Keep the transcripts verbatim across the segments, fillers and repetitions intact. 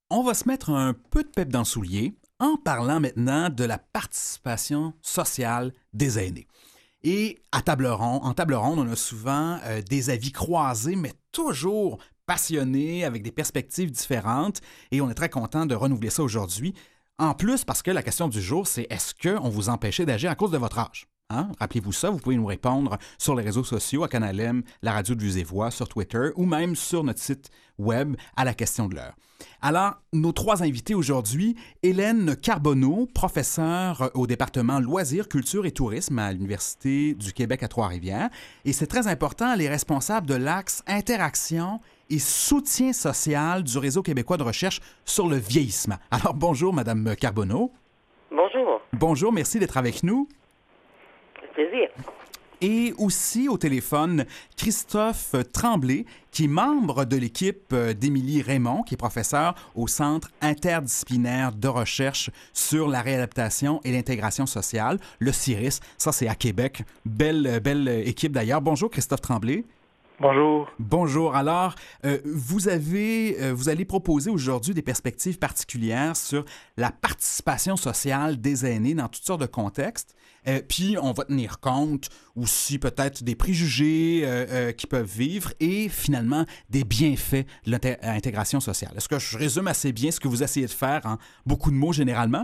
On va se mettre un peu de pep dans le soulier en parlant maintenant de la participation sociale des aînés. Et à table ronde, en table ronde, on a souvent euh, des avis croisés, mais toujours passionnés, avec des perspectives différentes. Et on est très content de renouveler ça aujourd'hui. En plus, parce que la question du jour, c'est est-ce qu'on vous empêchait d'agir à cause de votre âge? Hein? Rappelez-vous ça, vous pouvez nous répondre sur les réseaux sociaux, à Canal M, la radio de Vues et Voix, sur Twitter ou même sur notre site web à la question de l'heure. Alors, nos trois invités aujourd'hui, Hélène Carbonneau, professeure au département Loisirs, Culture et Tourisme à l'Université du Québec à Trois-Rivières. Et c'est très important, elle est responsable de l'axe Interaction et soutien social du Réseau québécois de recherche sur le vieillissement. Alors, bonjour, Madame Carbonneau. Bonjour. Bonjour, merci d'être avec nous. Plaisir. Et aussi au téléphone, Christophe Tremblay, qui est membre de l'équipe d'Émilie Raymond, qui est professeur au Centre interdisciplinaire de recherche sur la réadaptation et l'intégration sociale, le C I R I S. Ça, c'est à Québec. Belle, belle équipe d'ailleurs. Bonjour, Christophe Tremblay. Bonjour. Bonjour. Alors, euh, vous avez, euh, vous allez proposer aujourd'hui des perspectives particulières sur la participation sociale des aînés dans toutes sortes de contextes. Euh, puis, on va tenir compte aussi peut-être des préjugés euh, euh, qu'ils peuvent vivre et finalement des bienfaits de l'intégration sociale. Est-ce que je résume assez bien ce que vous essayez de faire en beaucoup de mots généralement?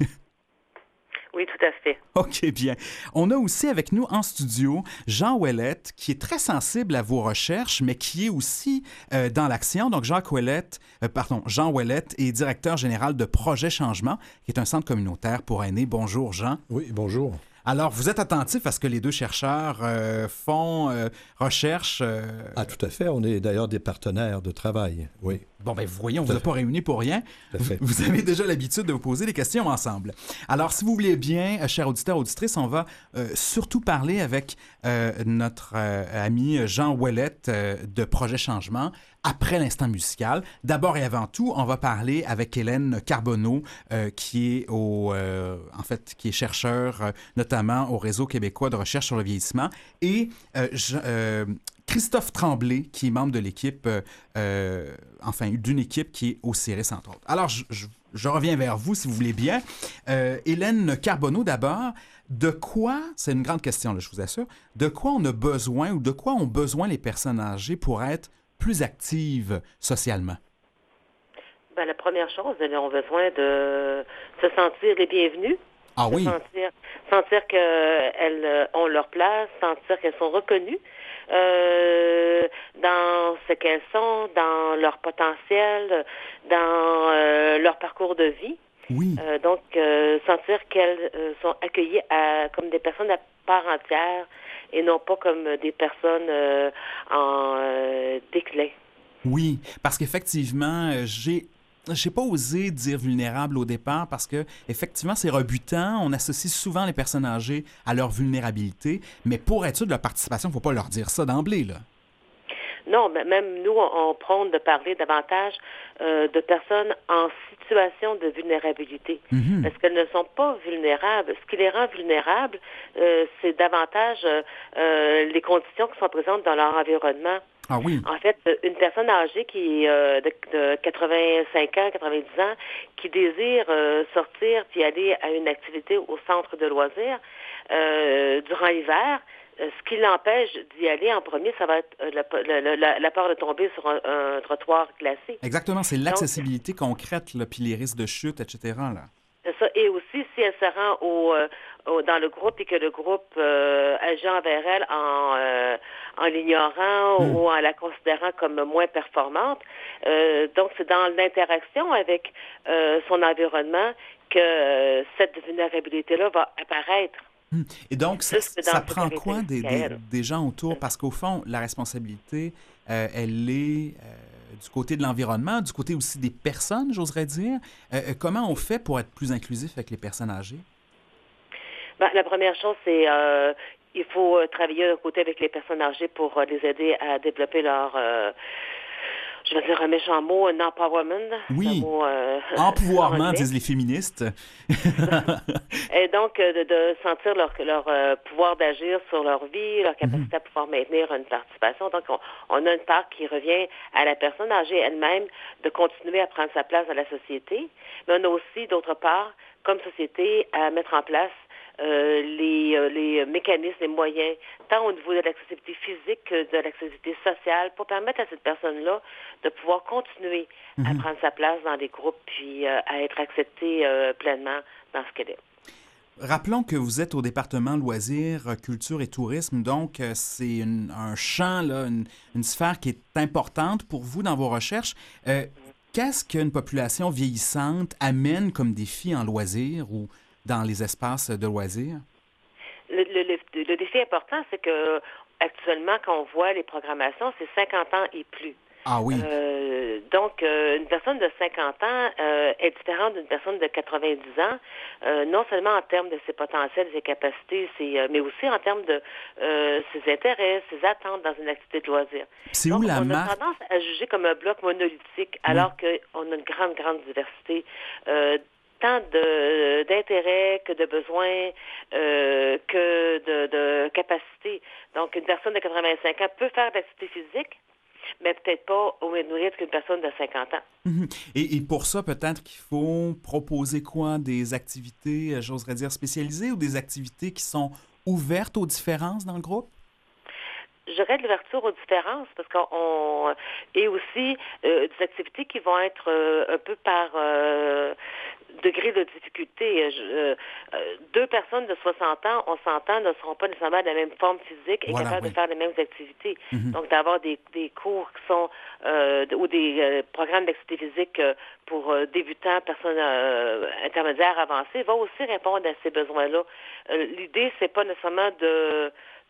Oui, tout à fait. OK, bien. On a aussi avec nous en studio Jean Ouellette, qui est très sensible à vos recherches, mais qui est aussi euh, dans l'action. Donc, Jacques Ouellette, euh, pardon, Jean Ouellette est directeur général de Projet Changement, qui est un centre communautaire pour aînés. Bonjour, Jean. Oui, bonjour. Alors, vous êtes attentif à ce que les deux chercheurs euh, font, euh, recherche. Euh... Ah, tout à fait. On est d'ailleurs des partenaires de travail, oui. Bon, bien, vous voyez, on ne vous a pas réunis pour rien. Tout à fait. Vous avez déjà l'habitude de vous poser des questions ensemble. Alors, si vous voulez bien, euh, chers auditeurs, auditrices, on va euh, surtout parler avec euh, notre euh, ami Jean Ouellette euh, de Projet Changement après l'instant musical. D'abord et avant tout, on va parler avec Hélène Carbonneau, euh, qui est au, euh, en fait, qui est chercheur euh, notamment au Réseau québécois de recherche sur le vieillissement, et euh, je, euh, Christophe Tremblay, qui est membre de l'équipe, euh, euh, enfin, d'une équipe qui est au C I R I S, entre autres. Alors, je, je, je reviens vers vous, si vous voulez bien. Euh, Hélène Carbonneau, d'abord, de quoi, c'est une grande question, là, je vous assure, de quoi on a besoin ou de quoi ont besoin les personnes âgées pour être plus actives socialement? Ben, la première chose, elles ont besoin de se sentir les bienvenues. Ah oui? Sentir, sentir qu'elles ont leur place, sentir qu'elles sont reconnues euh, dans ce qu'elles sont, dans leur potentiel, dans euh, leur parcours de vie. Oui. Euh, donc, euh, sentir qu'elles euh, sont accueillies à, comme des personnes à part entière et non pas comme des personnes euh, en euh, déclin. Oui, parce qu'effectivement, euh, j'ai J'ai pas osé dire vulnérable au départ parce que effectivement c'est rebutant. On associe souvent les personnes âgées à leur vulnérabilité, mais pour être sûr de leur participation, il ne faut pas leur dire ça d'emblée, là. Non, mais même nous, on, on prône de parler davantage euh, de personnes en situation de vulnérabilité. Mm-hmm. Parce qu'elles ne sont pas vulnérables. Ce qui les rend vulnérables, euh, c'est davantage euh, euh, les conditions qui sont présentes dans leur environnement. Ah oui. En fait, une personne âgée qui euh, de, de quatre-vingt-cinq ans, quatre-vingt-dix ans, qui désire euh, sortir puis aller à une activité au centre de loisirs euh, durant l'hiver, euh, ce qui l'empêche d'y aller en premier, ça va être euh, la, la, la, la peur de tomber sur un, un trottoir glacé. Exactement, c'est l'accessibilité Donc, concrète, là, puis les risques de chute, et cetera, là. C'est ça. Et aussi, si elle se rend au, euh, au, dans le groupe et que le groupe euh, agit envers elle en, euh, en l'ignorant mmh. ou en la considérant comme moins performante, euh, donc c'est dans l'interaction avec euh, son environnement que euh, cette vulnérabilité-là va apparaître. Et donc, ça, ça prend quoi des, des, des gens autour? Parce qu'au fond, la responsabilité, euh, elle est euh, du côté de l'environnement, du côté aussi des personnes, j'oserais dire. Euh, comment on fait pour être plus inclusif avec les personnes âgées? Ben, la première chose, c'est euh, il faut travailler d'un côté avec les personnes âgées pour les aider à développer leur... Euh, je vais dire un méchant mot, un empowerment. Oui, un mot, euh, empouvoirment, disent les féministes. Et donc, euh, de, de sentir leur, leur euh, pouvoir d'agir sur leur vie, leur capacité mm-hmm. à pouvoir maintenir une participation. Donc, on, on a une part qui revient à la personne âgée elle-même de continuer à prendre sa place dans la société. Mais on a aussi, d'autre part, comme société, à mettre en place Euh, les, euh, les mécanismes, les moyens, tant au niveau de l'accessibilité physique que de l'accessibilité sociale, pour permettre à cette personne-là de pouvoir continuer mm-hmm. à prendre sa place dans les groupes puis euh, à être acceptée euh, pleinement dans ce qu'elle est. Rappelons que vous êtes au département loisirs, culture et tourisme, donc euh, c'est une, un champ, là, une, une sphère qui est importante pour vous dans vos recherches. Euh, mm-hmm. Qu'est-ce qu'une population vieillissante amène comme défi en loisirs ou dans les espaces de loisirs? Le, le, le, le défi important, c'est que actuellement, quand on voit les programmations, c'est cinquante ans et plus. Ah oui. Euh, donc, euh, une personne de cinquante ans euh, est différente d'une personne de quatre-vingt-dix ans, euh, non seulement en termes de ses potentiels, ses capacités, ses, euh, mais aussi en termes de euh, ses intérêts, ses attentes dans une activité de loisir. C'est donc, où la on marque? a tendance à juger comme un bloc monolithique, alors oui. qu'on a une grande, grande diversité euh, tant de, d'intérêts que de besoins, euh, que de, de capacités. Donc, une personne de quatre-vingt-cinq ans peut faire de l'activité physique, mais peut-être pas au même rythme qu'une personne de cinquante ans. Mm-hmm. Et, et pour ça, peut-être qu'il faut proposer quoi? Des activités, j'oserais dire, spécialisées ou des activités qui sont ouvertes aux différences dans le groupe? J'aurais de l'ouverture aux différences parce qu'on et aussi euh, des activités qui vont être euh, un peu par euh, degré de difficulté. Je, euh, deux personnes de soixante ans, on s'entend, ne seront pas nécessairement de la même forme physique et voilà, capables oui. de faire les mêmes activités. Mm-hmm. Donc, d'avoir des, des cours qui sont euh, ou des euh, programmes d'activité physique euh, pour euh, débutants, personnes euh, intermédiaires, avancées, va aussi répondre à ces besoins-là. Euh, l'idée, c'est pas nécessairement de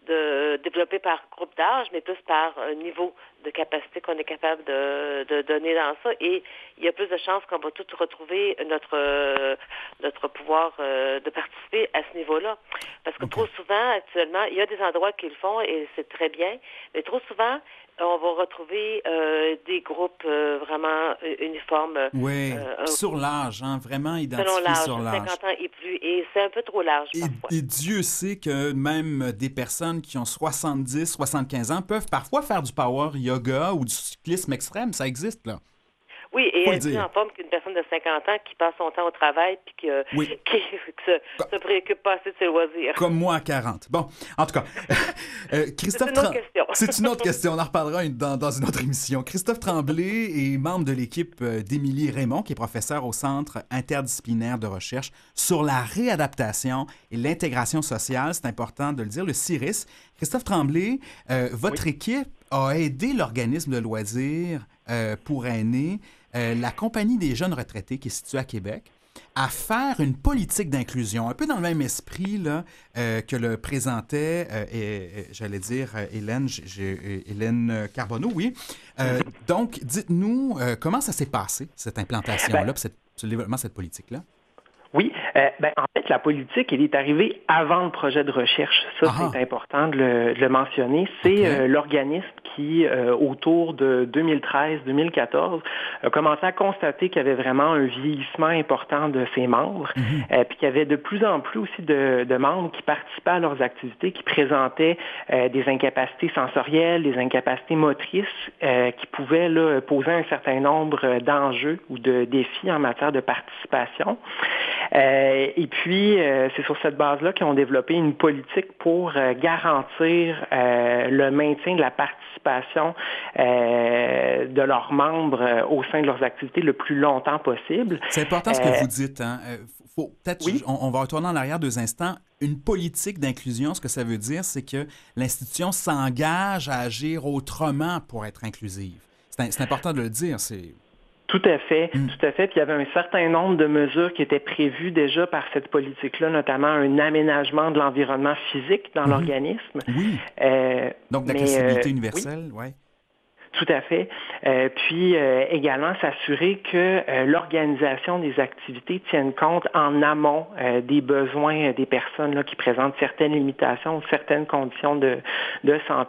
de développer par groupe d'âge, mais plus par un niveau de capacité qu'on est capable de, de donner dans ça. Et il y a plus de chances qu'on va tous retrouver notre euh, notre pouvoir euh, de participer à ce niveau-là. Parce que okay. trop souvent, actuellement, il y a des endroits qui le font et c'est très bien, mais trop souvent, on va retrouver euh, des groupes euh, vraiment uniformes. Oui, euh, sur l'âge, hein, vraiment identifiés sur l'âge. cinquante ans et plus, et c'est un peu trop large et, parfois. Et Dieu sait que même des personnes qui ont soixante-dix, soixante-quinze ans peuvent parfois faire du power yoga ou du cyclisme extrême, ça existe, là. Oui, et elle est plus en forme qu'une personne de cinquante ans qui passe son temps au travail puis qui, oui. qui, qui se, se préoccupe pas assez de ses loisirs. Comme moi à quarante. Bon, en tout cas, euh, Christophe... C'est une autre Tra... question. C'est une autre question, on en reparlera une, dans, dans une autre émission. Christophe Tremblay est membre de l'équipe d'Émilie Raymond, qui est professeure au Centre interdisciplinaire de recherche sur la réadaptation et l'intégration sociale. C'est important de le dire, le C I R I S. Christophe Tremblay, euh, votre oui. équipe a aidé l'organisme de loisirs euh, pour aînés, euh, la Compagnie des jeunes retraités, qui est située à Québec, à faire une politique d'inclusion, un peu dans le même esprit là, euh, que le présentait, euh, et, et, j'allais dire, euh, Hélène, j'ai, j'ai, Hélène Carbonneau, oui. Euh, donc, dites-nous, euh, comment ça s'est passé, cette implantation-là, ben, cette, ce développement de cette politique-là? Oui, euh, ben, en fait, la politique, elle est arrivée avant le projet de recherche. Ça, Aha. c'est important de le, de le mentionner. C'est okay. euh, l'organisme qui, euh, autour de deux mille treize deux mille quatorze, a commencé à constater qu'il y avait vraiment un vieillissement important de ses membres, mm-hmm. euh, puis qu'il y avait de plus en plus aussi de, de membres qui participaient à leurs activités, qui présentaient euh, des incapacités sensorielles, des incapacités motrices, euh, qui pouvaient là, poser un certain nombre d'enjeux ou de défis en matière de participation. Euh, et puis, euh, c'est sur cette base-là qu'ils ont développé une politique pour euh, garantir euh, le maintien de la participation euh, de leurs membres euh, au sein de leurs activités le plus longtemps possible. C'est important ce que euh, vous dites. Hein? Faut, peut-être, oui? on, on va retourner en arrière deux instants. Une politique d'inclusion, ce que ça veut dire, c'est que l'institution s'engage à agir autrement pour être inclusive. C'est, c'est important de le dire. C'est... Tout à fait, mmh. tout à fait. Puis il y avait un certain nombre de mesures qui étaient prévues déjà par cette politique-là, notamment un aménagement de l'environnement physique dans mmh. l'organisme. Oui. Euh, Donc l'accessibilité euh, universelle, oui. Ouais. Tout à fait. Euh, puis euh, également s'assurer que euh, l'organisation des activités tienne compte en amont euh, des besoins des personnes là, qui présentent certaines limitations ou certaines conditions de, de santé.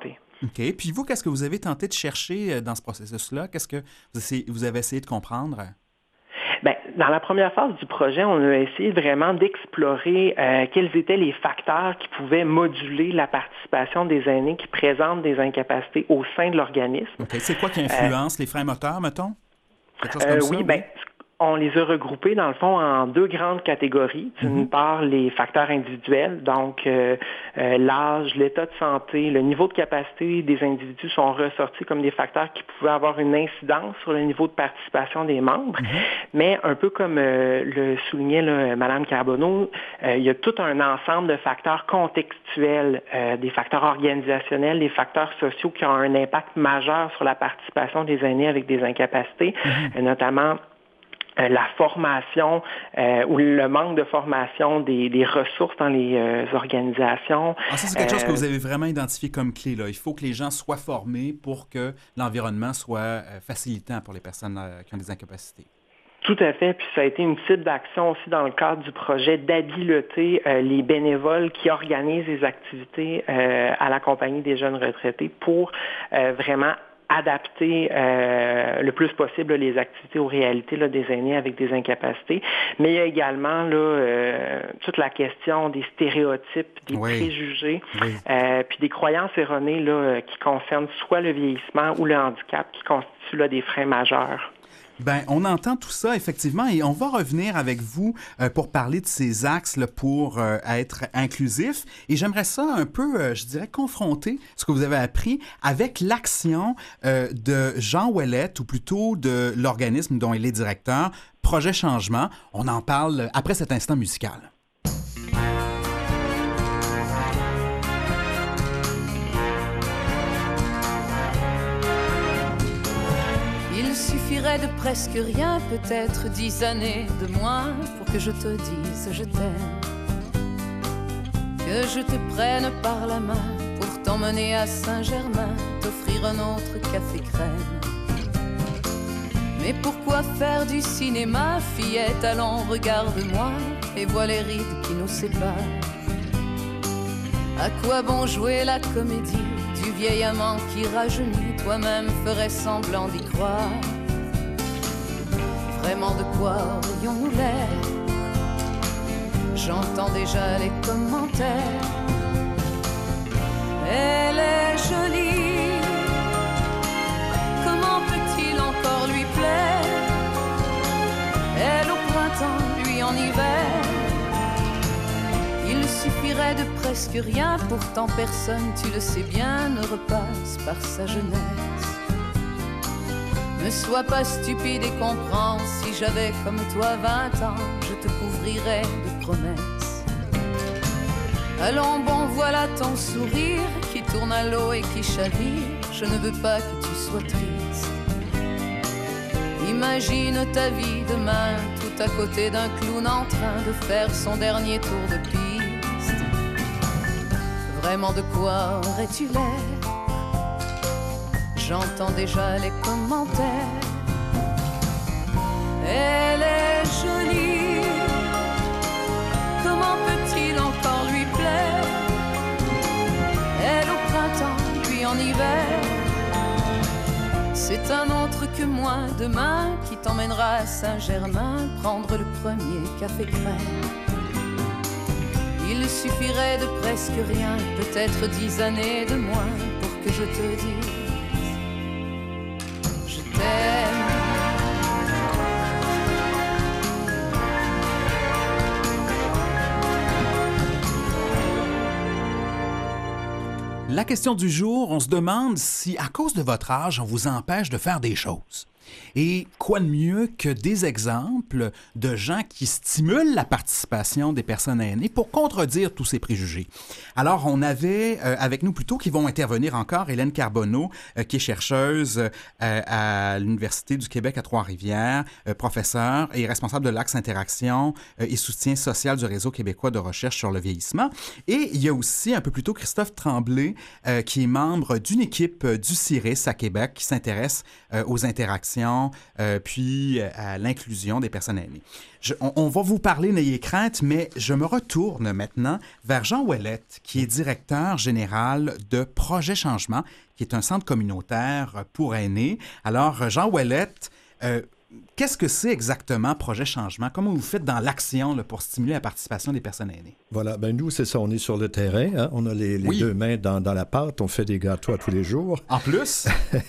OK. Puis vous, qu'est-ce que vous avez tenté de chercher dans ce processus-là? Qu'est-ce que vous, essayez, vous avez essayé de comprendre? Bien, dans la première phase du projet, on a essayé vraiment d'explorer euh, quels étaient les facteurs qui pouvaient moduler la participation des aînés qui présentent des incapacités au sein de l'organisme. OK. C'est quoi qui influence euh, les freins moteurs, mettons? Quelque chose comme euh, ça? Oui, bien, on les a regroupés, dans le fond, en deux grandes catégories. D'une mm-hmm. part, les facteurs individuels, donc euh, euh, l'âge, l'état de santé, le niveau de capacité des individus sont ressortis comme des facteurs qui pouvaient avoir une incidence sur le niveau de participation des membres. Mm-hmm. Mais un peu comme euh, le soulignait là, Mme Carbonneau, euh, il y a tout un ensemble de facteurs contextuels, euh, des facteurs organisationnels, des facteurs sociaux qui ont un impact majeur sur la participation des aînés avec des incapacités, mm-hmm. euh, notamment Euh, la formation euh, ou le manque de formation des, des ressources dans les euh, organisations. Ah, ça, c'est quelque euh, chose que vous avez vraiment identifié comme clé, là. Il faut que les gens soient formés pour que l'environnement soit euh, facilitant pour les personnes euh, qui ont des incapacités. Tout à fait, puis ça a été une cible d'action aussi dans le cadre du projet d'habiliter euh, les bénévoles qui organisent les activités euh, à la compagnie des jeunes retraités pour euh, vraiment adapter euh, le plus possible là, les activités aux réalités là, des aînés avec des incapacités. Mais il y a également là, euh, toute la question des stéréotypes, des oui. préjugés, oui. euh, puis des croyances erronées là, qui concernent soit le vieillissement ou le handicap qui constituent là, des freins majeurs. Bien, on entend tout ça, effectivement, et on va revenir avec vous euh, pour parler de ces axes là, pour euh, être inclusif. Et j'aimerais ça un peu, euh, je dirais, confronter ce que vous avez appris avec l'action euh, de Jean Ouellette, ou plutôt de l'organisme dont il est directeur, Projet Changement. On en parle après cet instant musical. Il suffirait de presque rien, peut-être dix années de moins pour que je te dise je t'aime, que je te prenne par la main pour t'emmener à Saint-Germain, t'offrir un autre café crème. Mais pourquoi faire du cinéma, fillette, allons regarde-moi et vois les rides qui nous séparent. À quoi bon jouer la comédie du vieil amant qui rajeunit, toi-même ferais semblant d'y croire. Vraiment de quoi aurions-nous l'air? J'entends déjà les commentaires. Elle est jolie, comment peut-il encore lui plaire? Elle au printemps, lui en hiver. Il suffirait de presque rien, pourtant personne, tu le sais bien, ne repasse par sa jeunesse. Ne sois pas stupide et comprends, si j'avais comme toi vingt ans, je te couvrirais de promesses. Allons bon, voilà ton sourire qui tourne à l'eau et qui chavire, je ne veux pas que tu sois triste. Imagine ta vie demain, tout à côté d'un clown en train de faire son dernier tour de piste. Vraiment de quoi aurais-tu l'air? J'entends déjà les commentaires. Elle est jolie, comment peut-il encore lui plaire? Elle au printemps, lui en hiver. C'est un autre que moi demain qui t'emmènera à Saint-Germain prendre le premier café crème. Il suffirait de presque rien, peut-être dix années de moins pour que je te dise la question du jour, on se demande si, à cause de votre âge, on vous empêche de faire des choses. Et quoi de mieux que des exemples de gens qui stimulent la participation des personnes aînées pour contredire tous ces préjugés. Alors, on avait euh, avec nous plutôt qui vont intervenir encore Hélène Carbonneau, euh, qui est chercheuse euh, à l'Université du Québec à Trois-Rivières, euh, professeure et responsable de l'Axe Interaction euh, et soutien social du Réseau québécois de recherche sur le vieillissement. Et il y a aussi un peu plus tôt Christophe Tremblay, euh, qui est membre d'une équipe euh, du C I R I S à Québec qui s'intéresse euh, aux interactions participation, euh, puis à l'inclusion des personnes aînées. Je, on, on va vous parler, n'ayez crainte, mais je me retourne maintenant vers Jean Ouellette, qui est directeur général de Projet Changement, qui est un centre communautaire pour aînés. Alors, Jean Ouellette, euh, qu'est-ce que c'est exactement Projet Changement? Comment vous faites dans l'action là, pour stimuler la participation des personnes aînées? Voilà, ben nous, c'est ça, on est sur le terrain, hein? On a les, les oui. deux mains dans, dans la pâte, on fait des gâteaux à tous les jours. En plus?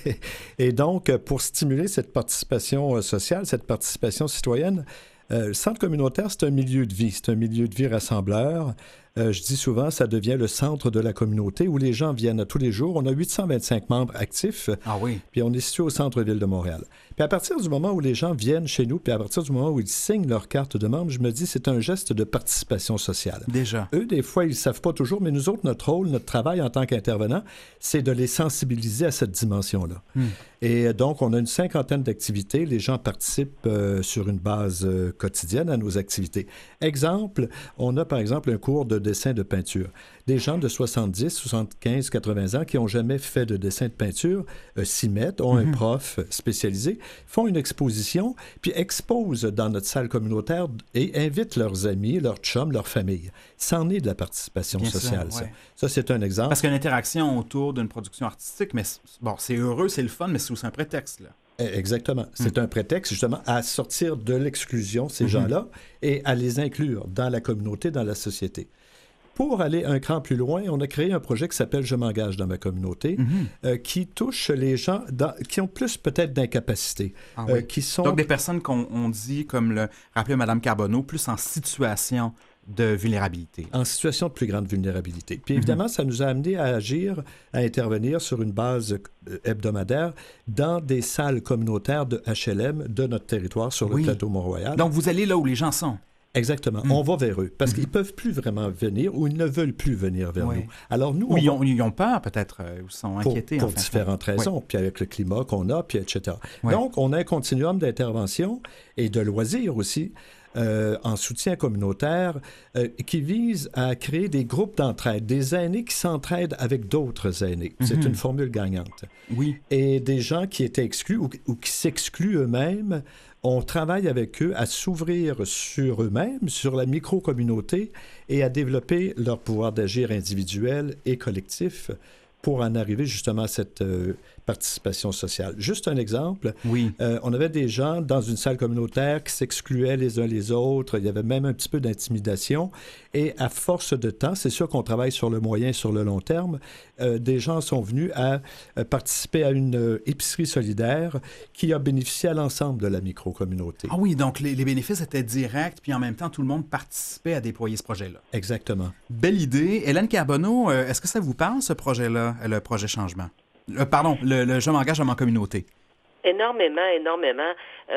Et donc, pour stimuler cette participation sociale, cette participation citoyenne, euh, le centre communautaire, c'est un milieu de vie, c'est un milieu de vie rassembleur. Euh, je dis souvent, ça devient le centre de la communauté où les gens viennent tous les jours. On a huit cent vingt-cinq membres actifs. Ah oui. Puis on est situé au centre-ville de Montréal. Puis à partir du moment où les gens viennent chez nous, puis à partir du moment où ils signent leur carte de membre, je me dis c'est un geste de participation sociale. Déjà. Eux, des fois, ils ne savent pas toujours, mais nous autres, notre rôle, notre travail en tant qu'intervenants, c'est de les sensibiliser à cette dimension-là. Hmm. Et donc, on a une cinquantaine d'activités. Les gens participent euh, sur une base euh, quotidienne à nos activités. Exemple, on a par exemple un cours de dessin de peinture. Des gens de soixante-dix, soixante-quinze, quatre-vingts ans qui n'ont jamais fait de dessin de peinture euh, s'y mettent, ont mm-hmm. un prof spécialisé, font une exposition, puis exposent dans notre salle communautaire et invitent leurs amis, leurs chums, leur famille. C'en est de la participation Bien sociale, sûr, ouais. ça. Ça, c'est un exemple. Parce qu'il y a une interaction autour d'une production artistique, mais bon, c'est heureux, c'est le fun, mais c'est aussi un prétexte, là. Exactement. C'est mmh. un prétexte, justement, à sortir de l'exclusion, ces mmh. gens-là, et à les inclure dans la communauté, dans la société. Pour aller un cran plus loin, on a créé un projet qui s'appelle « Je m'engage dans ma communauté mmh. », euh, qui touche les gens dans, qui ont plus peut-être d'incapacité. Ah, oui. euh, qui sont... Donc, des personnes qu'on on dit, comme le rappelait Mme Carbonneau, plus en situation de vulnérabilité. En situation de plus grande vulnérabilité. Puis évidemment, mm-hmm. ça nous a amené à agir, à intervenir sur une base hebdomadaire dans des salles communautaires de H L M de notre territoire sur le oui. plateau Mont-Royal. Donc, vous allez là où les gens sont. Exactement. Mm. On va vers eux parce mm-hmm. qu'ils ne peuvent plus vraiment venir ou ils ne veulent plus venir vers oui. nous. Alors nous, ou ils ont, ils ont peur peut-être, euh, ou sont inquiétés. Pour, pour en fait. différentes raisons, oui. puis avec le climat qu'on a, puis et cetera. Oui. Donc, on a un continuum d'intervention et de loisirs aussi. Euh, en soutien communautaire euh, qui vise à créer des groupes d'entraide, des aînés qui s'entraident avec d'autres aînés. Mm-hmm. C'est une formule gagnante. Oui. Et des gens qui étaient exclus ou, ou qui s'excluent eux-mêmes, on travaille avec eux à s'ouvrir sur eux-mêmes, sur la micro-communauté et à développer leur pouvoir d'agir individuel et collectif pour en arriver justement à cette euh, participation sociale. Juste un exemple, oui. euh, on avait des gens dans une salle communautaire qui s'excluaient les uns les autres, il y avait même un petit peu d'intimidation, et à force de temps, c'est sûr qu'on travaille sur le moyen et sur le long terme, euh, des gens sont venus à euh, participer à une euh, épicerie solidaire qui a bénéficié à l'ensemble de la micro-communauté. Ah oui, donc les, les bénéfices étaient directs, puis en même temps, tout le monde participait à déployer ce projet-là. Exactement. Belle idée. Hélène Carbonneau, euh, est-ce que ça vous parle, ce projet-là? Le projet Changement. Le, pardon, le, le Je m'engage dans ma communauté. Énormément, énormément.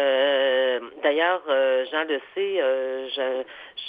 Euh, d'ailleurs, euh, Jean le sait, euh, je,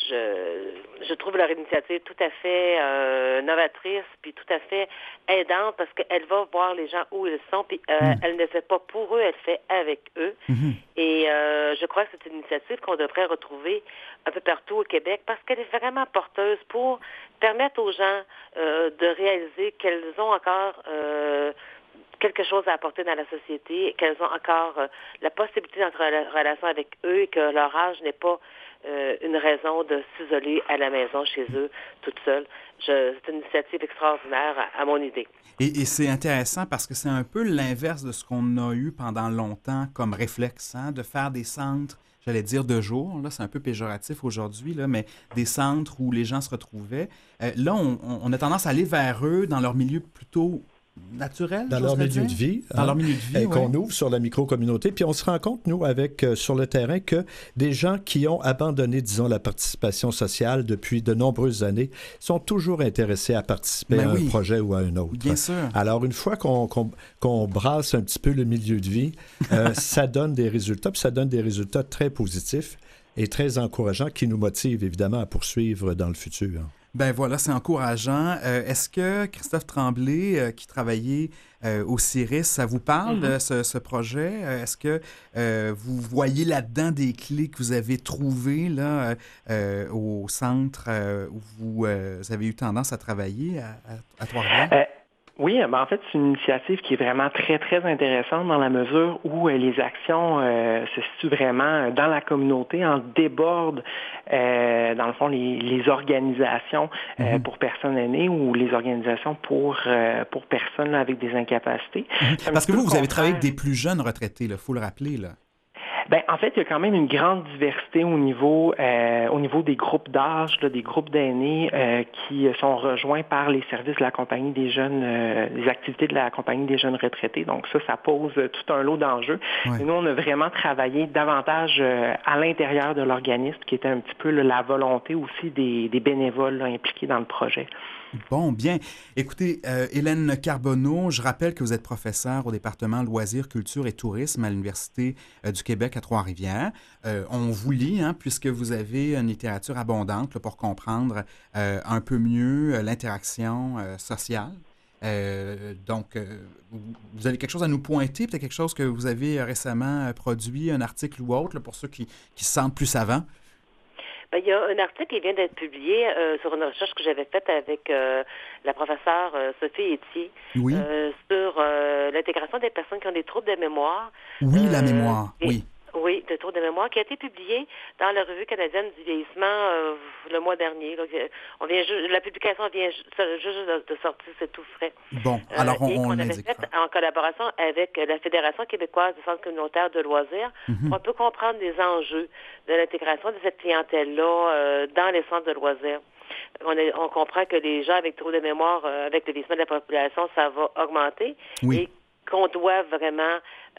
je, je trouve leur initiative tout à fait euh, novatrice, puis tout à fait aidante, parce qu'elle va voir les gens où ils sont, puis euh, mmh. elle ne fait pas pour eux, elle fait avec eux. Mmh. Et euh, je crois que c'est une initiative qu'on devrait retrouver un peu partout au Québec, parce qu'elle est vraiment porteuse pour permettre aux gens euh, de réaliser qu'elles ont encore... Euh, quelque chose à apporter dans la société, qu'elles ont encore euh, la possibilité d'entrer en relation avec eux et que leur âge n'est pas euh, une raison de s'isoler à la maison chez eux, toute seule. Je, c'est une initiative extraordinaire à, à mon idée. Et, et c'est intéressant parce que c'est un peu l'inverse de ce qu'on a eu pendant longtemps comme réflexe, hein, de faire des centres, j'allais dire de jour, là, c'est un peu péjoratif aujourd'hui, là, mais des centres où les gens se retrouvaient. Euh, là, on, on a tendance à aller vers eux dans leur milieu plutôt naturel, dans leur milieu de vie, dans hein, leur milieu de vie, qu'on ouais. ouvre sur la micro-communauté. Puis on se rend compte, nous, avec euh, sur le terrain, que des gens qui ont abandonné, disons, la participation sociale depuis de nombreuses années sont toujours intéressés à participer Mais à oui. un projet ou à un autre. Bien sûr. Alors, une fois qu'on, qu'on, qu'on brasse un petit peu le milieu de vie, euh, ça donne des résultats, puis ça donne des résultats très positifs et très encourageants qui nous motivent, évidemment, à poursuivre dans le futur. Ben voilà, c'est encourageant. Euh, est-ce que Christophe Tremblay, euh, qui travaillait euh, au C I R I S, ça vous parle, mm-hmm. ce, ce projet? Euh, est-ce que euh, vous voyez là-dedans des clés que vous avez trouvées là, euh, au centre euh, où vous, euh, vous avez eu tendance à travailler à, à, à Trois-Rivières? Euh... Oui, ben en fait, c'est une initiative qui est vraiment très, très intéressante dans la mesure où euh, les actions euh, se situent vraiment dans la communauté, en débordent, euh, dans le fond, les, les organisations euh, mm-hmm. pour personnes aînées ou les organisations pour, euh, pour personnes là, avec des incapacités. Mm-hmm. Parce que vous, vous avez travaillé avec des plus jeunes retraités, il faut le rappeler, là. Ben, en fait, il y a quand même une grande diversité au niveau euh, au niveau des groupes d'âge, là, des groupes d'aînés euh, qui sont rejoints par les services de la compagnie des jeunes, euh, les activités de la compagnie des jeunes retraités. Donc ça, ça pose tout un lot d'enjeux. Ouais. Et nous, on a vraiment travaillé davantage euh, à l'intérieur de l'organisme, qui était un petit peu là, la volonté aussi des, des bénévoles là, impliqués dans le projet. Bon, bien. Écoutez, euh, Hélène Carbonneau, je rappelle que vous êtes professeure au département Loisirs, Culture et Tourisme à l'Université euh, du Québec à Trois-Rivières. Euh, on vous lit, hein, puisque vous avez une littérature abondante là, pour comprendre euh, un peu mieux euh, l'interaction euh, sociale. Euh, donc, euh, vous avez quelque chose à nous pointer, peut-être quelque chose que vous avez récemment euh, produit, un article ou autre, là, pour ceux qui, qui se sentent plus savants? Ben, il y a un article qui vient d'être publié euh, sur une recherche que j'avais faite avec euh, la professeure euh, Sophie Etier oui. euh, sur euh, l'intégration des personnes qui ont des troubles de mémoire. Oui, euh, la mémoire, et, oui. Oui, de troubles de mémoire, qui a été publié dans la Revue canadienne du vieillissement euh, le mois dernier. Donc, on vient ju- la publication vient ju- juste de, de sortir, c'est tout frais. Bon, alors on, euh, et on qu'on avait fait en collaboration avec la Fédération québécoise des centres communautaires de loisirs, mm-hmm. pour un peu comprendre les enjeux de l'intégration de cette clientèle-là euh, dans les centres de loisirs. On, est, on comprend que les gens avec troubles de mémoire, euh, avec le vieillissement de la population, ça va augmenter. Oui. Et qu'on doit vraiment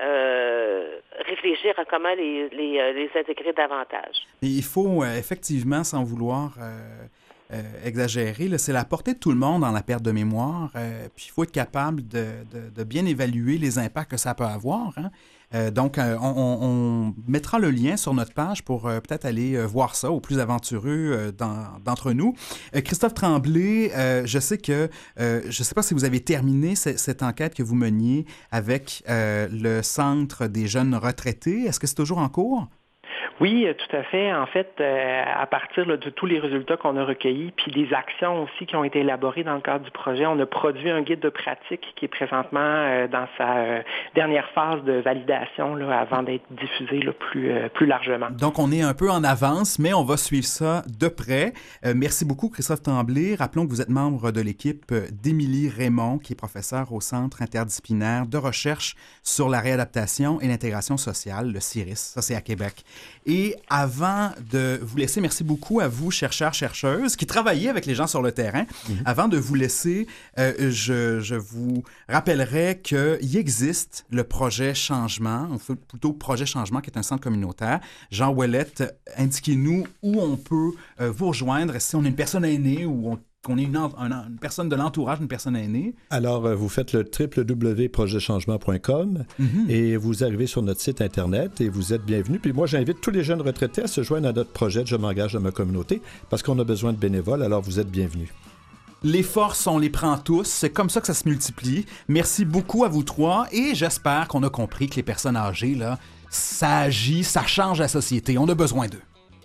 euh, réfléchir à comment les, les, les intégrer davantage. Et il faut euh, effectivement, sans vouloir euh, euh, exagérer, là, c'est la portée de tout le monde dans la perte de mémoire. Euh, puis il faut être capable de, de, de bien évaluer les impacts que ça peut avoir. Hein. Euh, donc, euh, on, on mettra le lien sur notre page pour euh, peut-être aller euh, voir ça aux plus aventureux euh, dans, d'entre nous. Euh, Christophe Tremblay, euh, je sais que, euh, je ne sais pas si vous avez terminé c- cette enquête que vous meniez avec euh, le Centre des jeunes retraités. Est-ce que c'est toujours en cours? Oui, tout à fait. En fait, euh, à partir là, de tous les résultats qu'on a recueillis, puis des actions aussi qui ont été élaborées dans le cadre du projet, on a produit un guide de pratique qui est présentement euh, dans sa euh, dernière phase de validation là, avant d'être diffusé là, plus, euh, plus largement. Donc, on est un peu en avance, mais on va suivre ça de près. Euh, merci beaucoup, Christophe Tremblay. Rappelons que vous êtes membre de l'équipe d'Émilie Raymond, qui est professeure au Centre interdisciplinaire de recherche sur la réadaptation et l'intégration sociale, le C I R I S. Ça, c'est à Québec. Et avant de vous laisser, merci beaucoup à vous, chercheurs, chercheuses, qui travaillez avec les gens sur le terrain. Mm-hmm. Avant de vous laisser, euh, je, je vous rappellerai qu'il existe le projet Changement, ou plutôt Projet Changement, qui est un centre communautaire. Jean Ouellette, indiquez-nous où on peut euh, vous rejoindre, si on est une personne aînée ou on qu'on est une, une, une personne de l'entourage d'une personne aînée. Alors, vous faites le w w w point projet changement point com mm-hmm. et vous arrivez sur notre site Internet et vous êtes bienvenus. Puis moi, j'invite tous les jeunes retraités à se joindre à notre projet de Je m'engage dans ma communauté parce qu'on a besoin de bénévoles, alors vous êtes bienvenus. Les forces, on les prend tous. C'est comme ça que ça se multiplie. Merci beaucoup à vous trois et j'espère qu'on a compris que les personnes âgées, là, ça agit, ça change la société. On a besoin d'eux.